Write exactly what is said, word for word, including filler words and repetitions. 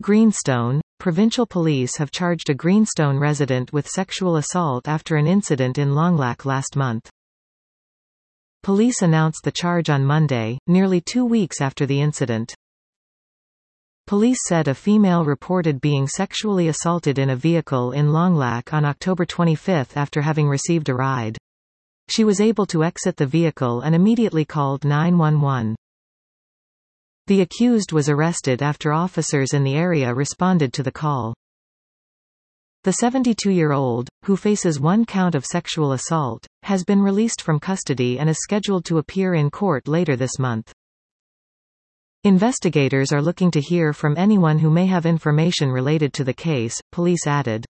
Greenstone. Provincial police have charged a Greenstone resident with sexual assault after an incident in Longlac last month. Police announced the charge on Monday, nearly two weeks after the incident. Police said a female reported being sexually assaulted in a vehicle in Longlac on October twenty-fifth after having received a ride. She was able to exit the vehicle and immediately called nine one one. The accused was arrested after officers in the area responded to the call. The seventy-two-year-old, who faces one count of sexual assault, has been released from custody and is scheduled to appear in court later this month. Investigators are looking to hear from anyone who may have information related to the case, police added.